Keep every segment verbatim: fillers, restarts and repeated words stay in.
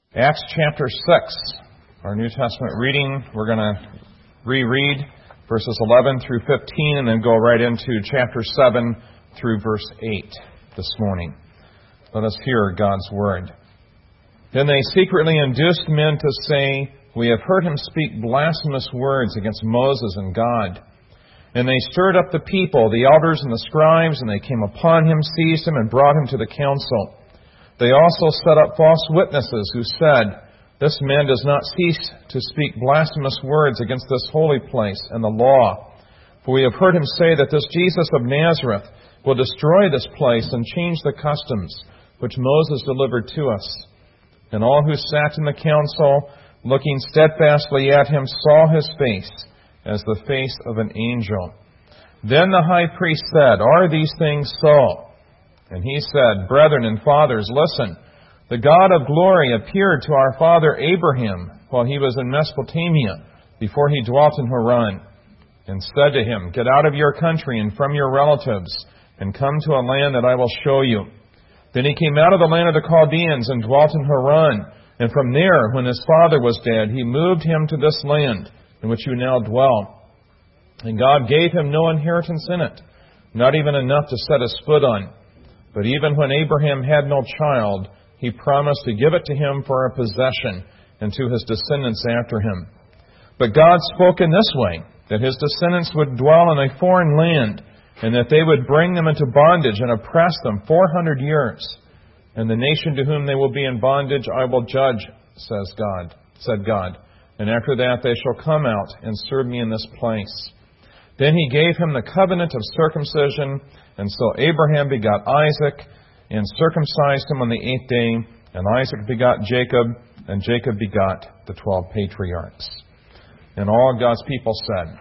Acts chapter six, our New Testament reading. We're going to reread verses eleven through fifteen and then go right into chapter seven through verse eight this morning. Let us hear God's word. Then they secretly induced men to say, "We have heard him speak blasphemous words against Moses and God." And they stirred up the people, the elders and the scribes, and they came upon him, seized him, and brought him to the council. They also set up false witnesses who said, "This man does not cease to speak blasphemous words against this holy place and the law. For we have heard him say that this Jesus of Nazareth will destroy this place and change the customs which Moses delivered to us." And all who sat in the council, looking steadfastly at him, saw his face as the face of an angel. Then the high priest said, "Are these things so?" And he said, "Brethren and fathers, listen. The God of glory appeared to our father Abraham while he was in Mesopotamia, before he dwelt in Haran, and said to him, 'Get out of your country and from your relatives, and come to a land that I will show you.' Then he came out of the land of the Chaldeans and dwelt in Haran. And from there, when his father was dead, he moved him to this land in which you now dwell. And God gave him no inheritance in it, not even enough to set his foot on. But even when Abraham had no child, he promised to give it to him for a possession and to his descendants after him. But God spoke in this way, that his descendants would dwell in a foreign land, and that they would bring them into bondage and oppress them four hundred years. And the nation to whom they will be in bondage I will judge, says God, said God. And after that they shall come out and serve me in this place. Then he gave him the covenant of circumcision, and so Abraham begot Isaac, and circumcised him on the eighth day, and Isaac begot Jacob, and Jacob begot the twelve patriarchs." And all God's people said,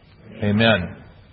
Amen.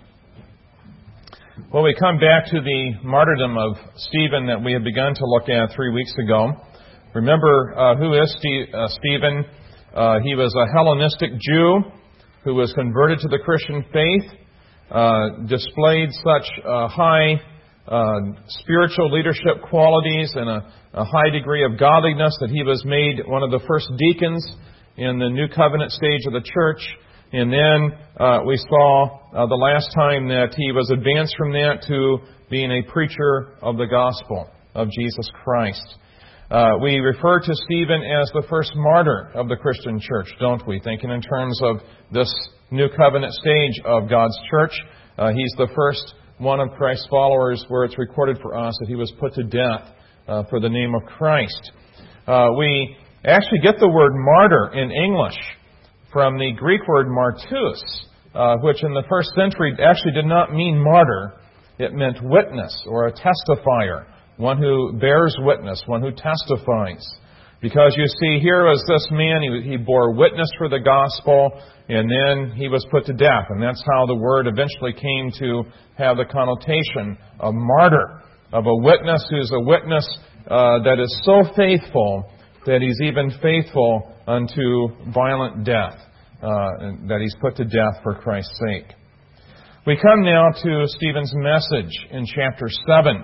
Well, we come back to the martyrdom of Stephen that we had begun to look at three weeks ago. Remember, uh, who is Steve, uh, Stephen? Uh, he was a Hellenistic Jew who was converted to the Christian faith, uh, displayed such uh, high uh, spiritual leadership qualities and a, a high degree of godliness that he was made one of the first deacons in the New Covenant stage of the church. And then uh, we saw uh, the last time that he was advanced from that to being a preacher of the gospel of Jesus Christ. Uh, we refer to Stephen as the first martyr of the Christian church, don't we? Thinking in terms of this New Covenant stage of God's church. Uh, he's the first one of Christ's followers where it's recorded for us that he was put to death uh, for the name of Christ. Uh, we actually get the word martyr in English from the Greek word martus, uh, which in the first century actually did not mean martyr. It meant witness or a testifier. One who bears witness, one who testifies. Because you see, here was this man, he, he bore witness for the gospel, and then he was put to death. And that's how the word eventually came to have the connotation of martyr, of a witness who's a witness uh, that is so faithful that he's even faithful unto violent death, uh, that he's put to death for Christ's sake. We come now to Stephen's message in chapter seven.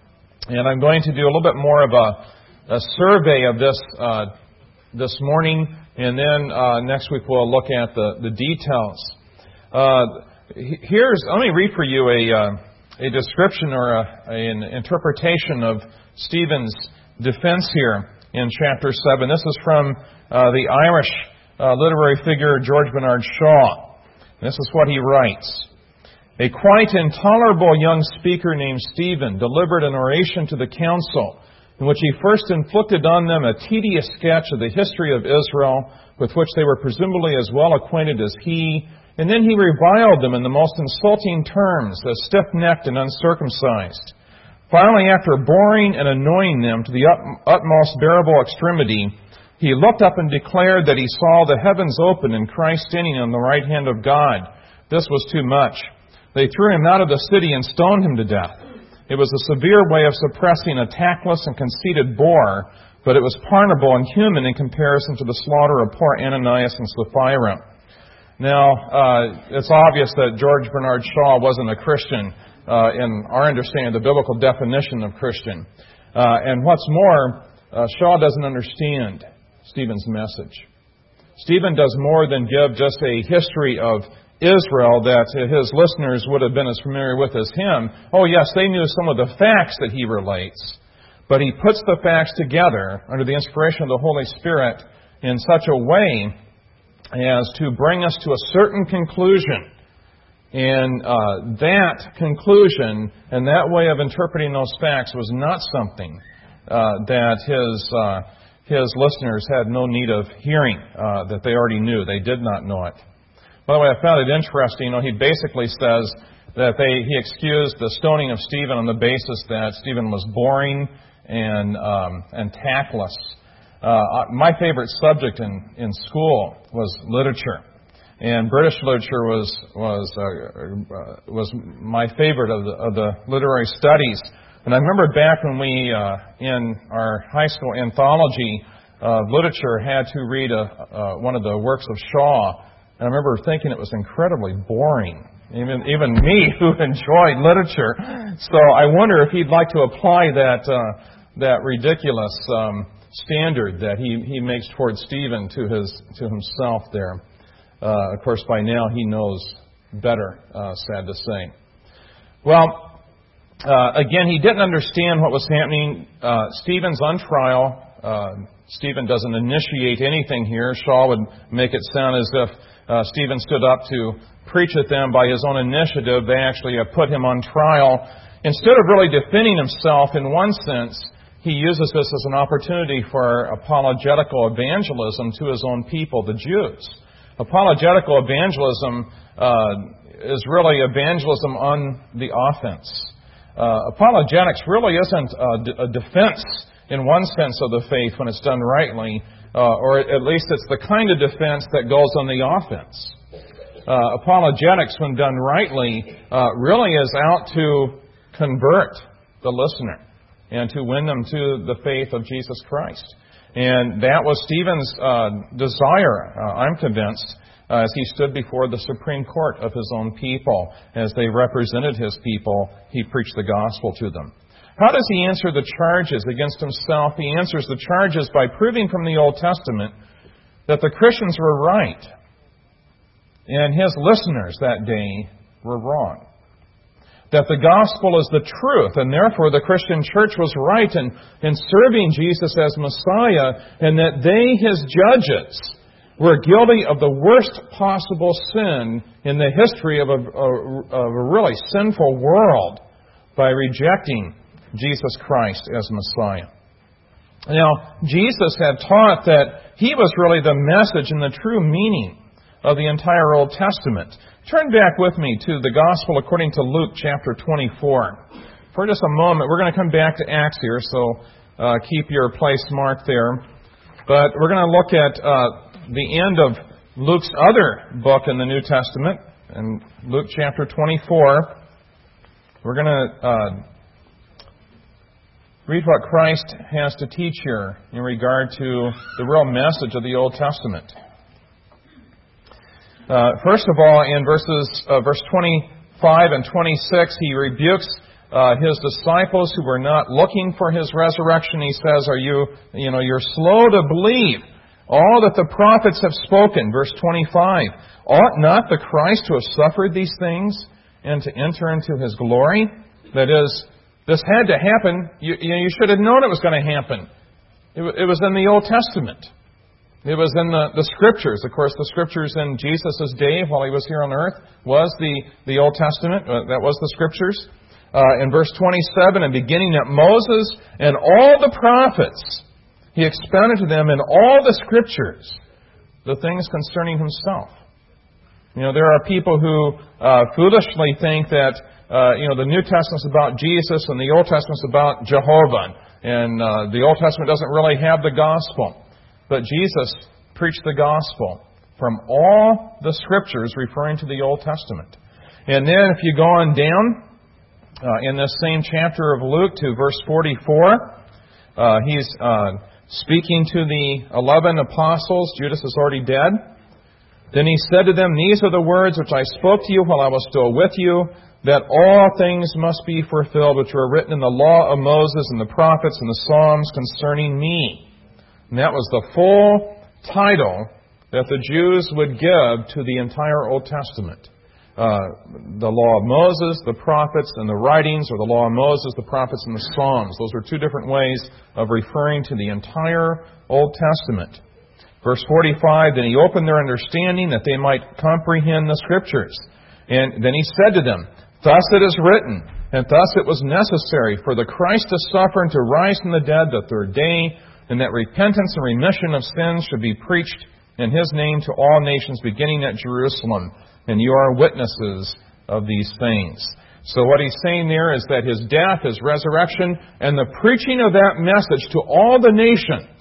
And I'm going to do a little bit more of a, a survey of this uh, this morning, and then uh, next week we'll look at the, the details. Uh, here's let me read for you a uh, a description or a, an interpretation of Stephen's defense here in chapter seven. This is from uh, the Irish uh, literary figure George Bernard Shaw. This is what he writes. "A quite intolerable young speaker named Stephen delivered an oration to the council in which he first inflicted on them a tedious sketch of the history of Israel, with which they were presumably as well acquainted as he, and then he reviled them in the most insulting terms as stiff-necked and uncircumcised. Finally, after boring and annoying them to the utmost bearable extremity, he looked up and declared that he saw the heavens open and Christ standing on the right hand of God. This was too much. They threw him out of the city and stoned him to death. It was a severe way of suppressing a tactless and conceited boor, but it was pardonable and human in comparison to the slaughter of poor Ananias and Sapphira." Now, uh, it's obvious that George Bernard Shaw wasn't a Christian uh, in our understanding of the biblical definition of Christian. Uh, and what's more, uh, Shaw doesn't understand Stephen's message. Stephen does more than give just a history of Israel that his listeners would have been as familiar with as him. Oh, yes, they knew some of the facts that he relates. But he puts the facts together under the inspiration of the Holy Spirit in such a way as to bring us to a certain conclusion. And uh, that conclusion and that way of interpreting those facts was not something uh, that his uh, his listeners had no need of hearing, uh, that they already knew. They did not know it. By the way, I found it interesting. You know, he basically says that they he excused the stoning of Stephen on the basis that Stephen was boring and um, and tactless. Uh, my favorite subject in, in school was literature, and British literature was was uh, uh, was my favorite of the, of the literary studies. And I remember back when we uh, in our high school anthology of literature had to read a, uh, one of the works of Shaw. And I remember thinking it was incredibly boring, even even me who enjoyed literature. So I wonder if he'd like to apply that uh, that ridiculous um, standard that he, he makes towards Stephen to his to himself there. Uh, of course, by now he knows better. Uh, sad to say. Well, uh, again, he didn't understand what was happening. Uh, Stephen's on trial. Uh, Stephen doesn't initiate anything here. Shaw would make it sound as if Uh, Stephen stood up to preach at them by his own initiative. They actually uh, put him on trial. Instead of really defending himself in one sense, he uses this as an opportunity for apologetical evangelism to his own people, the Jews. Apologetical evangelism uh, is really evangelism on the offense. Uh, apologetics really isn't a, d- a defense in one sense of the faith when it's done rightly. Uh, or at least it's the kind of defense that goes on the offense. Uh, apologetics, when done rightly, uh, really is out to convert the listener and to win them to the faith of Jesus Christ. And that was Stephen's uh, desire, uh, I'm convinced, uh, as he stood before the Supreme Court of his own people. As they represented his people, he preached the gospel to them. How does he answer the charges against himself? He answers the charges by proving from the Old Testament that the Christians were right and his listeners that day were wrong. That the gospel is the truth, and therefore the Christian church was right in, in serving Jesus as Messiah, and that they, his judges, were guilty of the worst possible sin in the history of a, a, of a really sinful world by rejecting Jesus Christ as Messiah. Now, Jesus had taught that he was really the message and the true meaning of the entire Old Testament. Turn back with me to the Gospel according to Luke chapter twenty-four. For just a moment, we're going to come back to Acts here, so uh, keep your place marked there. But we're going to look at uh, the end of Luke's other book in the New Testament, in Luke chapter twenty-four. We're going to Uh, read what Christ has to teach here in regard to the real message of the Old Testament. Uh, first of all, in verses uh, verse twenty-five and twenty-six, he rebukes uh, his disciples who were not looking for his resurrection. He says, "Are you, you know, you're slow to believe all that the prophets have spoken." Verse twenty-five, "Ought not the Christ to have suffered these things and to enter into his glory?" That is, this had to happen. You, you, know, you should have known it was going to happen. It, it was in the Old Testament. It was in the, the Scriptures. Of course, the Scriptures in Jesus' day while he was here on earth was the, the Old Testament. Uh, that was the Scriptures. Uh, in verse twenty-seven, and beginning at Moses and all the prophets, he expounded to them in all the Scriptures the things concerning himself. You know, there are people who uh, foolishly think that Uh, you know, the New Testament's about Jesus and the Old Testament's about Jehovah. And uh, the Old Testament doesn't really have the gospel. But Jesus preached the gospel from all the Scriptures referring to the Old Testament. And then if you go on down uh, in this same chapter of Luke to verse forty-four, uh, he's uh, speaking to the eleven apostles. Judas is already dead. Then he said to them, "These are the words which I spoke to you while I was still with you, that all things must be fulfilled which were written in the law of Moses and the prophets and the Psalms concerning me." And that was the full title that the Jews would give to the entire Old Testament. Uh, the law of Moses, the prophets, and the writings, or the law of Moses, the prophets, and the Psalms. Those were two different ways of referring to the entire Old Testament. Verse forty-five, then he opened their understanding that they might comprehend the Scriptures. And then he said to them, thus it is written, and thus it was necessary for the Christ to suffer and to rise from the dead the third day, and that repentance and remission of sins should be preached in His name to all nations, beginning at Jerusalem. And you are witnesses of these things. So what he's saying there is that His death, His resurrection, and the preaching of that message to all the nations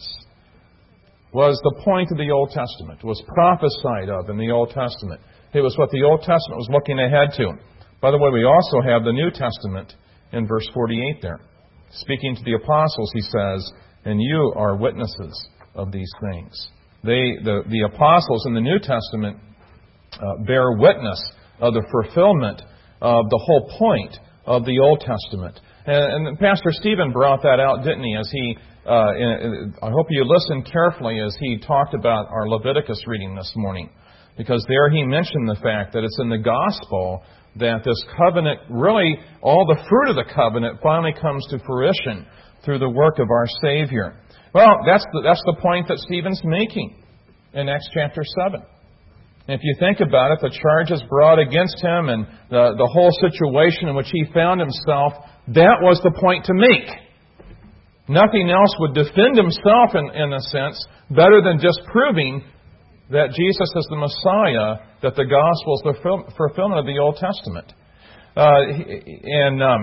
was the point of the Old Testament. It was prophesied of in the Old Testament. It was what the Old Testament was looking ahead to. By the way, we also have the New Testament in verse forty-eight there. Speaking to the apostles, he says, and you are witnesses of these things. They, the, the apostles in the New Testament Uh, bear witness of the fulfillment of the whole point of the Old Testament. And, and Pastor Stephen brought that out, didn't he? As he, uh, in, I hope you listened carefully as he talked about our Leviticus reading this morning, because there he mentioned the fact that it's in the gospel that this covenant, really all the fruit of the covenant, finally comes to fruition through the work of our Savior. Well, that's the, that's the point that Stephen's making in Acts chapter seven. If you think about it, the charges brought against him and the, the whole situation in which he found himself, that was the point to make. Nothing else would defend himself, in, in a sense, better than just proving that Jesus is the Messiah, that the gospel is the fulfillment of the Old Testament. Uh, and um,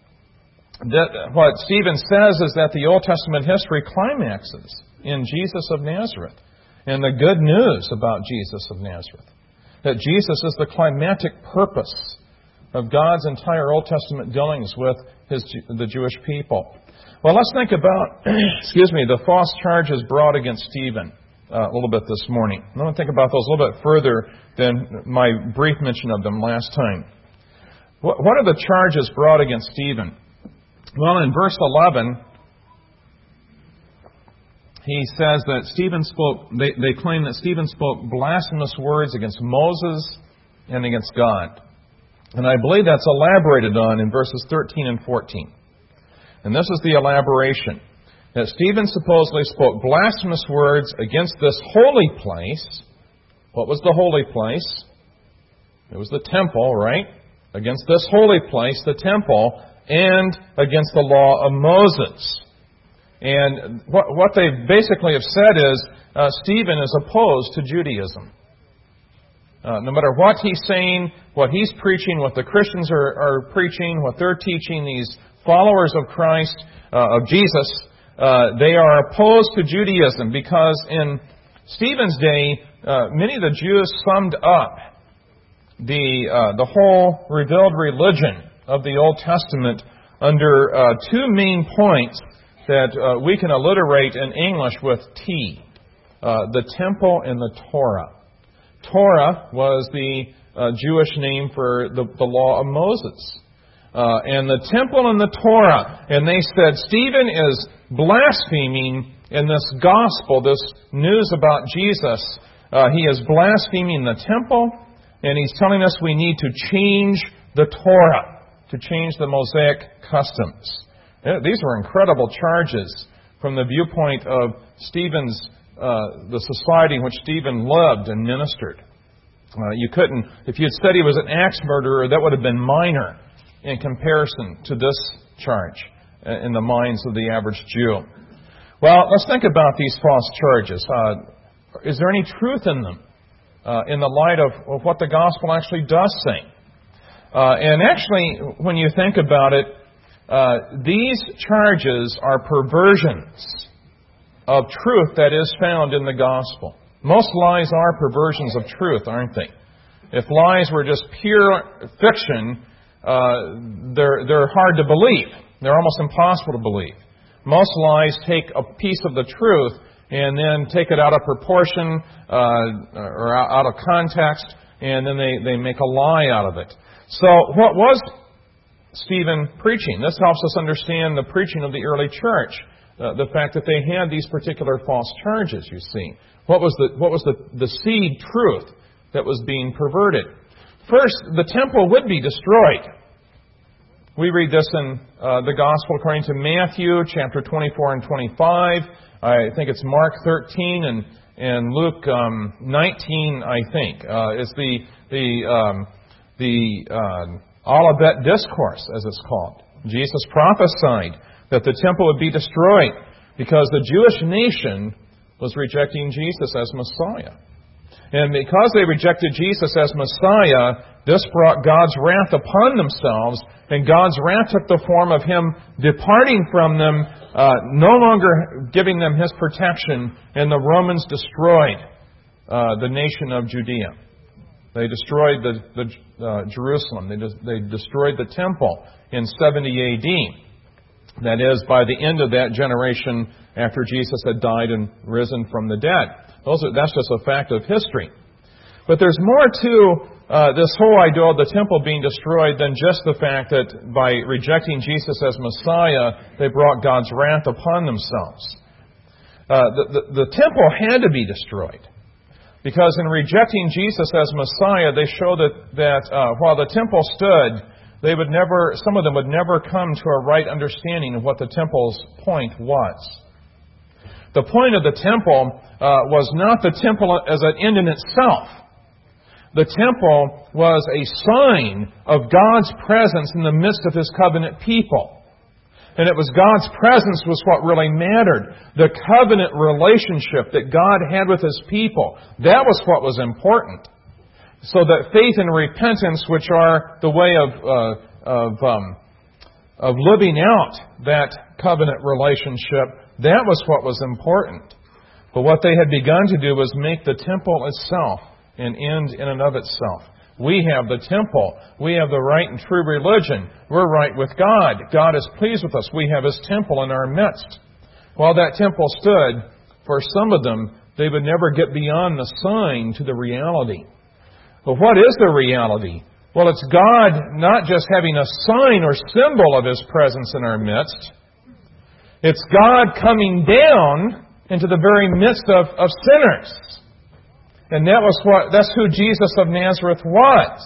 that, what Stephen says is that the Old Testament history climaxes in Jesus of Nazareth. And the good news about Jesus of Nazareth, that Jesus is the climatic purpose of God's entire Old Testament dealings with his, the Jewish people. Well, let's think about, excuse me, the false charges brought against Stephen uh, a little bit this morning. I want to think about those a little bit further than my brief mention of them last time. What, what are the charges brought against Stephen? Well, in verse eleven, he says that Stephen spoke, they, they claim that Stephen spoke blasphemous words against Moses and against God. And I believe that's elaborated on in verses thirteen and fourteen. And this is the elaboration. That Stephen supposedly spoke blasphemous words against this holy place. What was the holy place? It was the temple, right? Against this holy place, the temple, and against the law of Moses. And what, what they basically have said is uh, Stephen is opposed to Judaism. Uh, no matter what he's saying, what he's preaching, what the Christians are, are preaching, what they're teaching, these followers of Christ, uh, of Jesus, uh, they are opposed to Judaism because in Stephen's day, uh, many of the Jews summed up the uh, the whole revealed religion of the Old Testament under uh, two main points that uh, we can alliterate in English with T, uh, the temple and the Torah. Torah was the uh, Jewish name for the, the law of Moses. Uh, and the temple and the Torah. And they said, Stephen is blaspheming in this gospel, this news about Jesus. Uh, he is blaspheming the temple, and he's telling us we need to change the Torah, to change the Mosaic customs. These were incredible charges from the viewpoint of Stephen's, uh, the society in which Stephen lived and ministered. Uh, you couldn't, if you had said he was an axe murderer, that would have been minor in comparison to this charge in the minds of the average Jew. Well, let's think about these false charges. Uh, is there any truth in them uh, in the light of, of what the gospel actually does say? Uh, and actually, when you think about it, Uh, these charges are perversions of truth that is found in the gospel. Most lies are perversions of truth, aren't they? If lies were just pure fiction, uh, they're, they're hard to believe. They're almost impossible to believe. Most lies take a piece of the truth and then take it out of proportion uh, or out of context, and then they, they make a lie out of it. So what was Stephen preaching? This helps us understand the preaching of the early church. uh, the fact that they had these particular false charges, you see. What was the, what was the, the seed truth that was being perverted? First, the temple would be destroyed. We read this in uh, the Gospel according to Matthew, chapter twenty-four and twenty-five. I think it's Mark thirteen and, and Luke um, nineteen, I think. Uh, it's the the um, the uh, Olivet Discourse, as it's called. Jesus prophesied that the temple would be destroyed because the Jewish nation was rejecting Jesus as Messiah. And because they rejected Jesus as Messiah, this brought God's wrath upon themselves, and God's wrath took the form of Him departing from them, uh, no longer giving them His protection, and the Romans destroyed uh, the nation of Judea. They destroyed the, the uh, Jerusalem. They, de- they destroyed the temple in seventy A D. That is, by the end of that generation after Jesus had died and risen from the dead. Those are, that's just a fact of history. But there's more to uh, this whole idea of the temple being destroyed than just the fact that by rejecting Jesus as Messiah, they brought God's wrath upon themselves. Uh, the, the, the temple had to be destroyed. Because in rejecting Jesus as Messiah, they show that, that uh, while the temple stood, they would never, some of them would never come to a right understanding of what the temple's point was. The point of the temple uh, was not the temple as an end in itself. The temple was a sign of God's presence in the midst of His covenant people. And it was God's presence was what really mattered. The covenant relationship that God had with His people. That was what was important. So that faith and repentance, which are the way of uh, of, um, of living out that covenant relationship, that was what was important. But what they had begun to do was make the temple itself an end in and of itself. We have the temple. We have the right and true religion. We're right with God. God is pleased with us. We have His temple in our midst. While that temple stood, for some of them, they would never get beyond the sign to the reality. But what is the reality? Well, it's God not just having a sign or symbol of His presence in our midst. It's God coming down into the very midst of, of sinners. And that was what that's who Jesus of Nazareth was.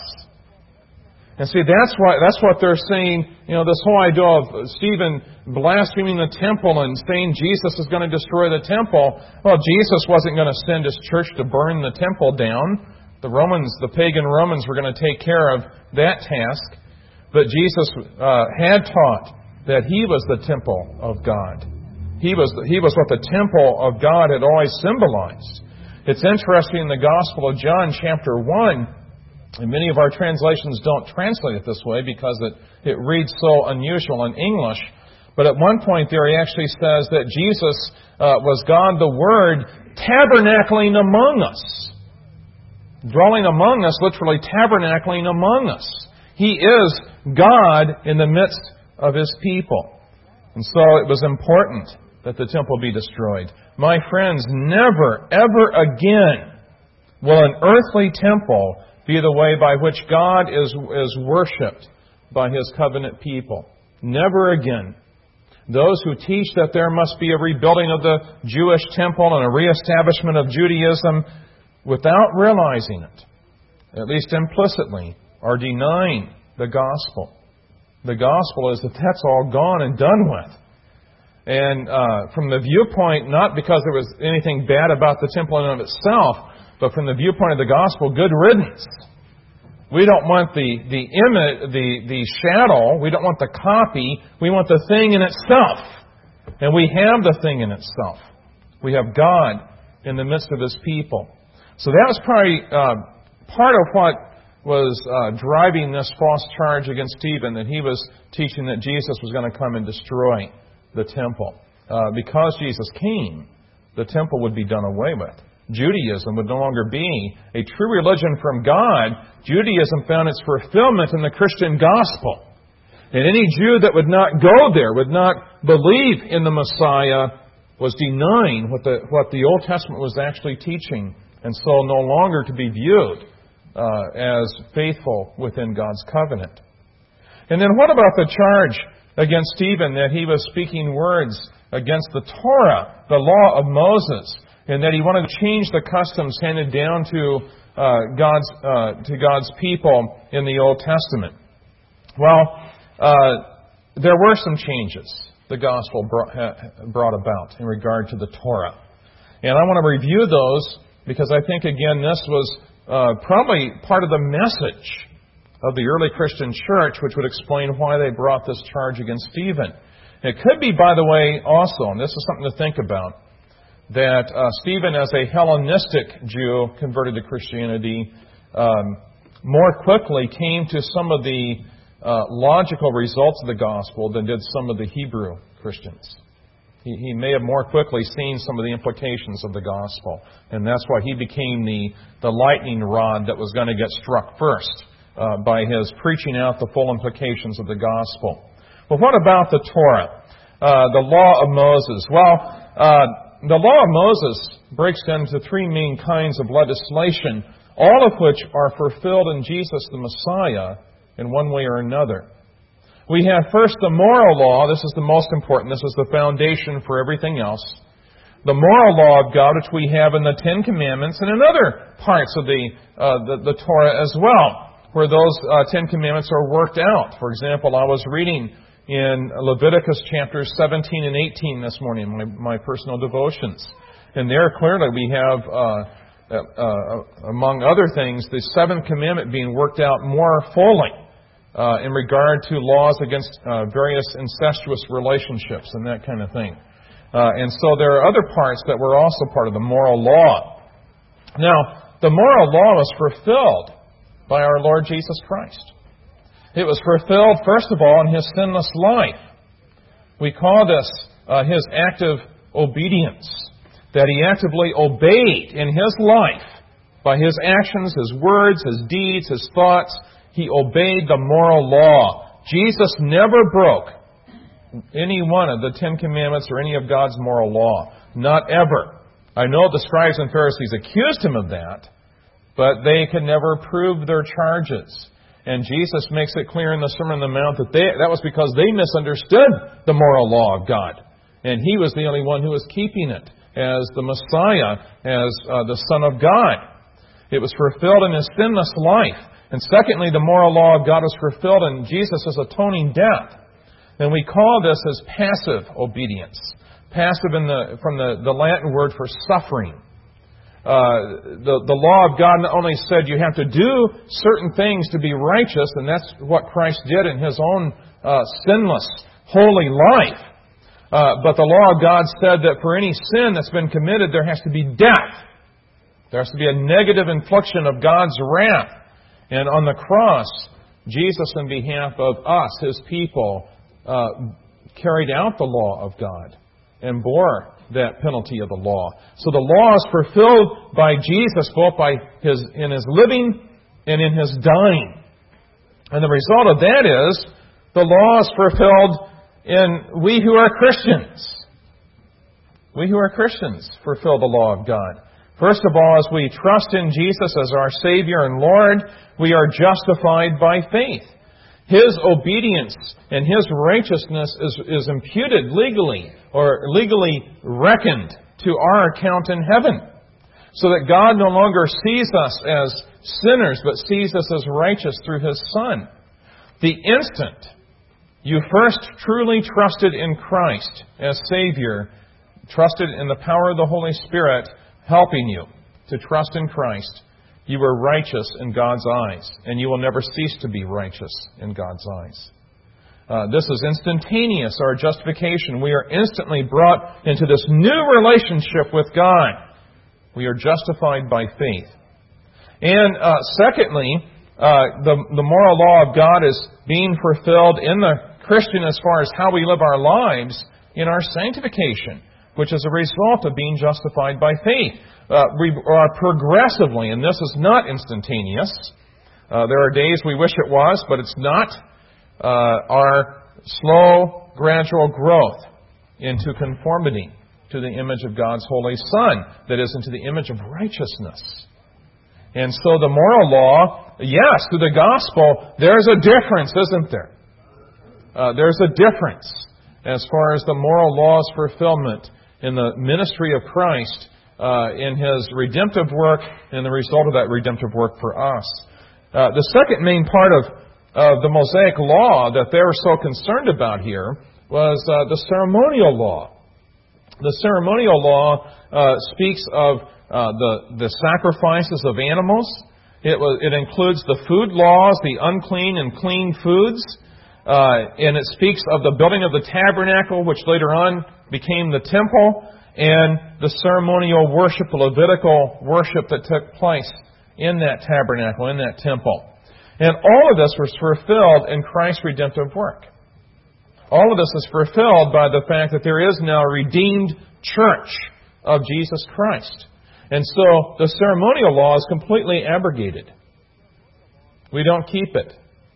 And see, that's what that's what they're saying, you know, this whole idea of Stephen blaspheming the temple and saying Jesus is going to destroy the temple. Well, Jesus wasn't going to send His church to burn the temple down. The Romans, the pagan Romans, were going to take care of that task. But Jesus uh, had taught that He was the temple of God. He was, the, he was what the temple of God had always symbolized. It's interesting in the Gospel of John, chapter one, and many of our translations don't translate it this way because it, it reads so unusual in English. But at one point there he actually says that Jesus uh, was God the Word tabernacling among us. Dwelling among us, literally tabernacling among us. He is God in the midst of His people. And so it was important that the temple be destroyed. My friends, never, ever again will an earthly temple be the way by which God is, is worshipped by His covenant people. Never again. Those who teach that there must be a rebuilding of the Jewish temple and a reestablishment of Judaism without realizing it, at least implicitly, are denying the gospel. The gospel is that that's all gone and done with. And uh, from the viewpoint, not because there was anything bad about the temple in and of itself, but from the viewpoint of the gospel, good riddance. We don't want the the image, the the shadow. We don't want the copy. We want the thing in itself, and we have the thing in itself. We have God in the midst of His people. So that was probably uh, part of what was uh, driving this false charge against Stephen, that he was teaching that Jesus was going to come and destroy the temple. Uh, because Jesus came, the temple would be done away with. Judaism would no longer be a true religion from God. Judaism found its fulfillment in the Christian gospel. And any Jew that would not go there, would not believe in the Messiah, was denying what the, what the Old Testament was actually teaching, and so no longer to be viewed uh, as faithful within God's covenant. And then what about the charge against Stephen that he was speaking words against the Torah, the law of Moses, and that he wanted to change the customs handed down to uh, God's uh, to God's people in the Old Testament. Well, uh, there were some changes the gospel brought, uh, brought about in regard to the Torah. And I want to review those because I think, again, this was uh, probably part of the message of the early Christian church, which would explain why they brought this charge against Stephen. It could be, by the way, also, and this is something to think about, that uh, Stephen, as a Hellenistic Jew converted to Christianity, um, more quickly came to some of the uh, logical results of the gospel than did some of the Hebrew Christians. He, he may have more quickly seen some of the implications of the gospel, and that's why he became the, the lightning rod that was going to get struck first uh, by his preaching out the full implications of the gospel. Well, what about the Torah, uh, the law of Moses? Well, uh, the law of Moses breaks down into three main kinds of legislation, all of which are fulfilled in Jesus the Messiah in one way or another. We have first the moral law. This is the most important. This is the foundation for everything else. The moral law of God, which we have in the Ten Commandments and in other parts of the uh, the, the Torah as well, where those uh, Ten Commandments are worked out. For example, I was reading in Leviticus chapters seventeen and eighteen this morning, my, my personal devotions. And there clearly we have, uh, uh, uh, among other things, the seventh commandment being worked out more fully uh, in regard to laws against uh, various incestuous relationships and that kind of thing. Uh, and so there are other parts that were also part of the moral law. Now, the moral law was fulfilled by our Lord Jesus Christ. It was fulfilled, first of all, in His sinless life. We call this uh, His active obedience, that He actively obeyed in His life by His actions, His words, His deeds, His thoughts. He obeyed the moral law. Jesus never broke any one of the Ten Commandments or any of God's moral law. Not ever. I know the scribes and Pharisees accused Him of that, but they could never prove their charges. And Jesus makes it clear in the Sermon on the Mount that they, that was because they misunderstood the moral law of God. And He was the only one who was keeping it as the Messiah, as uh, the Son of God. It was fulfilled in His sinless life. And secondly, the moral law of God was fulfilled in Jesus' atoning death. And we call this as passive obedience. Passive in the, from the, the Latin word for suffering. Uh, the, the law of God not only said you have to do certain things to be righteous, and that's what Christ did in His own uh, sinless, holy life, uh, but the law of God said that for any sin that's been committed, there has to be death. There has to be a negative infliction of God's wrath. And on the cross, Jesus, on behalf of us, His people, uh, carried out the law of God and bore that penalty of the law. So the law is fulfilled by Jesus, both by his in His living and in His dying. And the result of that is the law is fulfilled in we who are Christians. We who are Christians fulfill the law of God. First of all, as we trust in Jesus as our Savior and Lord, we are justified by faith. His obedience and His righteousness is, is imputed legally or legally reckoned to our account in heaven. So that God no longer sees us as sinners, but sees us as righteous through His Son. The instant you first truly trusted in Christ as Savior, trusted in the power of the Holy Spirit helping you to trust in Christ, you were righteous in God's eyes, and you will never cease to be righteous in God's eyes. Uh, this is instantaneous, our justification. We are instantly brought into this new relationship with God. We are justified by faith. And uh, secondly, uh, the, the moral law of God is being fulfilled in the Christian as far as how we live our lives in our sanctification, which is a result of being justified by faith. Uh, we are progressively, and this is not instantaneous. Uh, there are days we wish it was, but it's not. Uh, our slow, gradual growth into conformity to the image of God's Holy Son, that is, into the image of righteousness. And so the moral law, yes, through the gospel, there's a difference, isn't there? Uh, there's a difference. as far as the moral law's fulfillment in the ministry of Christ uh, in His redemptive work and the result of that redemptive work for us. Uh, the second main part of, of the Mosaic law that they were so concerned about here was uh, the ceremonial law. The ceremonial law uh, speaks of uh, the, the sacrifices of animals. It, was, it includes the food laws, the unclean and clean foods. Uh, and it speaks of the building of the tabernacle, which later on became the temple, and the ceremonial worship, the Levitical worship that took place in that tabernacle, in that temple. And all of this was fulfilled in Christ's redemptive work. All of this is fulfilled by the fact that there is now a redeemed church of Jesus Christ. And so the ceremonial law is completely abrogated. We don't keep it.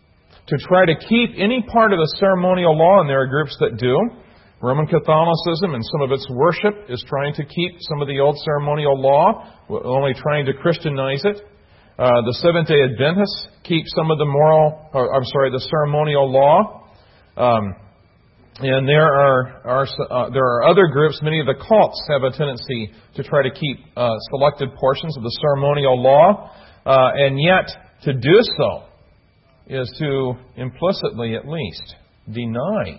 To try to keep any part of the ceremonial law, and there are groups that do. Roman Catholicism and some of its worship is trying to keep some of the old ceremonial law, only trying to Christianize it. Uh, the Seventh-day Adventists keep some of the moral, or, I'm sorry, the ceremonial law. Um, and there are, are uh, there are other groups, many of the cults have a tendency to try to keep uh, selected portions of the ceremonial law, uh, and yet to do so is to implicitly, at least, deny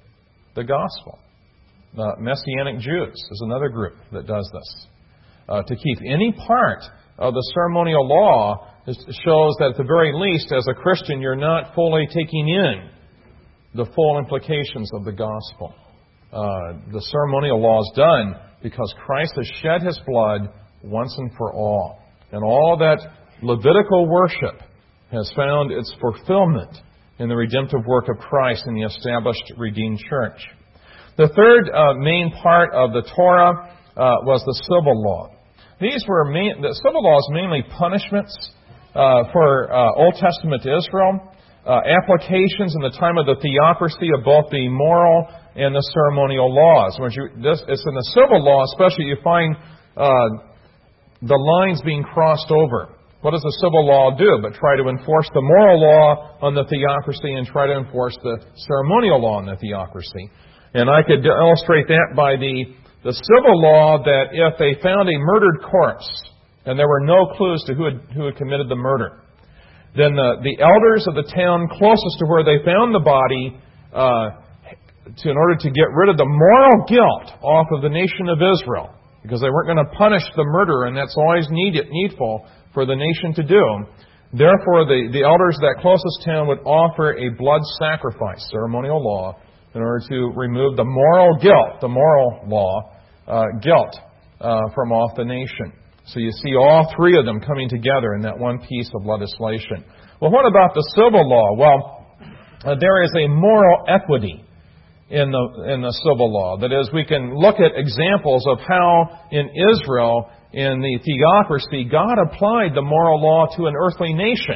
the gospel. The Messianic Jews is another group that does this. Uh, to keep any part of the ceremonial law is, shows that at the very least, as a Christian, you're not fully taking in the full implications of the gospel. Uh, the ceremonial law is done because Christ has shed His blood once and for all. And all that Levitical worship has found its fulfillment in the redemptive work of Christ in the established redeemed church. The third uh, main part of the Torah uh, was the civil law. These were main, the civil law is mainly punishments uh, for uh, Old Testament Israel, uh, applications in the time of the theocracy of both the moral and the ceremonial laws. When you, this, it's in the civil law, especially, you find uh, the lines being crossed over. What does the civil law do but try to enforce the moral law on the theocracy and try to enforce the ceremonial law on the theocracy? And I could illustrate that by the, the civil law that if they found a murdered corpse and there were no clues to who had, who had committed the murder, then the, the elders of the town closest to where they found the body, uh, to, in order to get rid of the moral guilt off of the nation of Israel, because they weren't going to punish the murderer, and that's always need, needful for the nation to do. Therefore, the, the elders of that closest town would offer a blood sacrifice, ceremonial law, in order to remove the moral guilt, the moral law, uh, guilt uh, from off the nation. So you see all three of them coming together in that one piece of legislation. Well, what about the civil law? Well, uh, there is a moral equity in the in the civil law. That is, we can look at examples of how in Israel, in the theocracy, God applied the moral law to an earthly nation.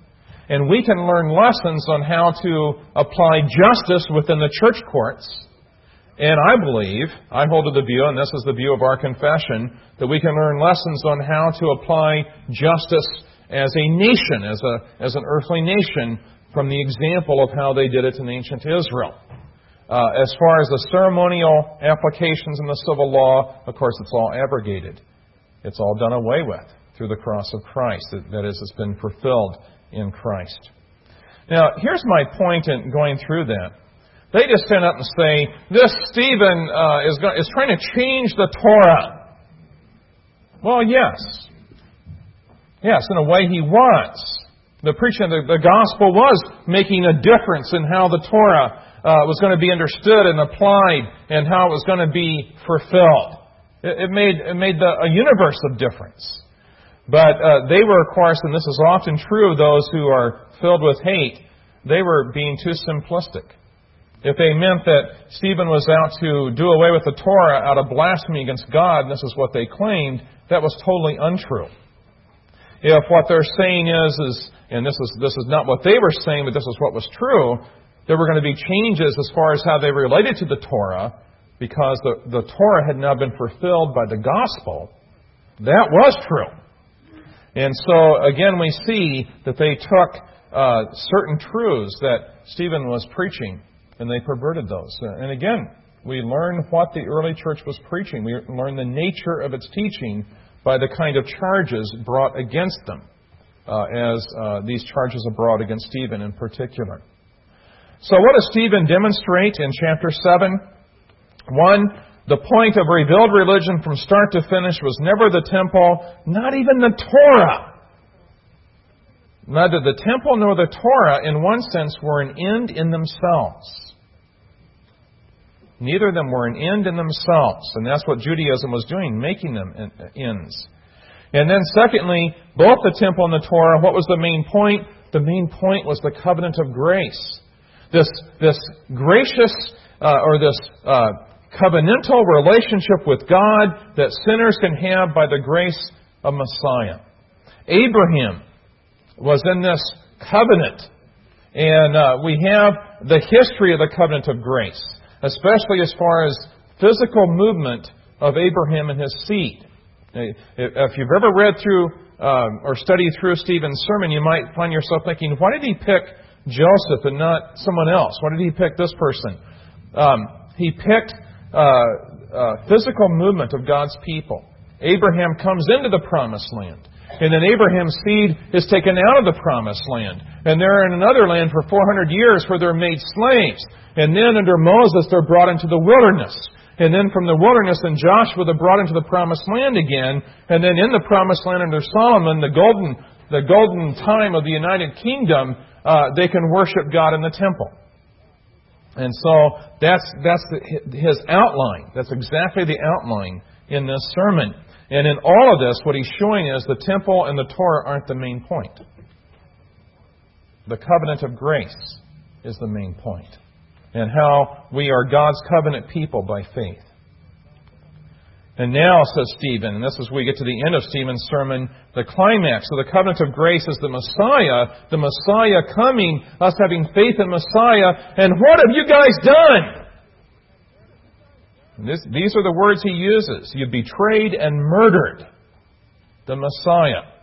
And we can learn lessons on how to apply justice within the church courts. And I believe, I hold to the view, and this is the view of our confession, that we can learn lessons on how to apply justice as a nation, as a as an earthly nation, from the example of how they did it in ancient Israel. Uh, as far as the ceremonial applications in the civil law, of course, it's all abrogated. It's all done away with through the cross of Christ. That is, it's been fulfilled in Christ. Now, here's my point in going through that. They just stand up and say, this Stephen uh, is, go- is trying to change the Torah. Well, yes. Yes, in a way he was. The preaching of the, the gospel was making a difference in how the Torah uh, was going to be understood and applied and how it was going to be fulfilled. It, it made, it made the, a universe of difference. But uh, they were, of course, and this is often true of those who are filled with hate, they were being too simplistic. If they meant that Stephen was out to do away with the Torah out of blasphemy against God, and this is what they claimed, that was totally untrue. If what they're saying is, is and this is this is not what they were saying, but this is what was true, there were going to be changes as far as how they related to the Torah, because the, the Torah had now been fulfilled by the gospel. That was true. And so, again, we see that they took uh, certain truths that Stephen was preaching, and they perverted those. And again, we learn what the early church was preaching. We learn the nature of its teaching by the kind of charges brought against them, uh, as uh, these charges are brought against Stephen in particular. So what does Stephen demonstrate in chapter seven? One, the point of revealed religion from start to finish was never the temple, not even the Torah. Neither the temple nor the Torah, in one sense, were an end in themselves. Neither of them were an end in themselves. And that's what Judaism was doing, making them ends. And then secondly, both the temple and the Torah, what was the main point? The main point was the covenant of grace. This, this gracious, uh, or this uh, covenantal relationship with God that sinners can have by the grace of Messiah. Abraham was in this covenant. And uh, we have the history of the covenant of grace, especially as far as physical movement of Abraham and his seed. If you've ever read through um, or studied through Stephen's sermon, you might find yourself thinking, why did he pick Joseph and not someone else? Why did he pick this person? Um, he picked uh, uh, physical movement of God's people. Abraham comes into the promised land. And then Abraham's seed is taken out of the promised land. And they're in another land for four hundred years where they're made slaves. And then under Moses, they're brought into the wilderness. And then from the wilderness in Joshua, they're brought into the promised land again. And then in the promised land under Solomon, the golden, the golden time of the United Kingdom, uh, they can worship God in the temple. And so that's, that's his outline. That's exactly the outline in this sermon. And in all of this, what he's showing is the temple and the Torah aren't the main point. The covenant of grace is the main point. And how we are God's covenant people by faith. And now, says Stephen, and this is where we get to the end of Stephen's sermon, the climax of the covenant of grace is the Messiah, the Messiah coming, us having faith in Messiah, and what have you guys done? This, these are the words he uses. You betrayed and murdered the Messiah.